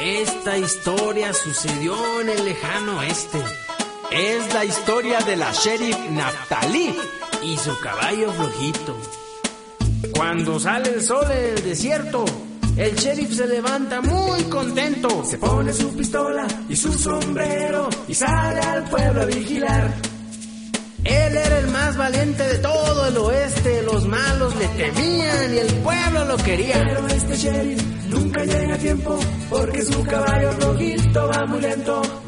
Esta historia sucedió en el lejano oeste. Es la historia de la sheriff Naftalí y su caballo flojito. Cuando sale el sol en el desierto, el sheriff se levanta muy contento. Se pone su pistola y su sombrero y sale al pueblo a vigilar. Él era el más valiente de todo el oeste. Los malos le temían y el pueblo lo quería. Pero este sheriff nunca llega a tiempo porque su caballo flojito va muy lento.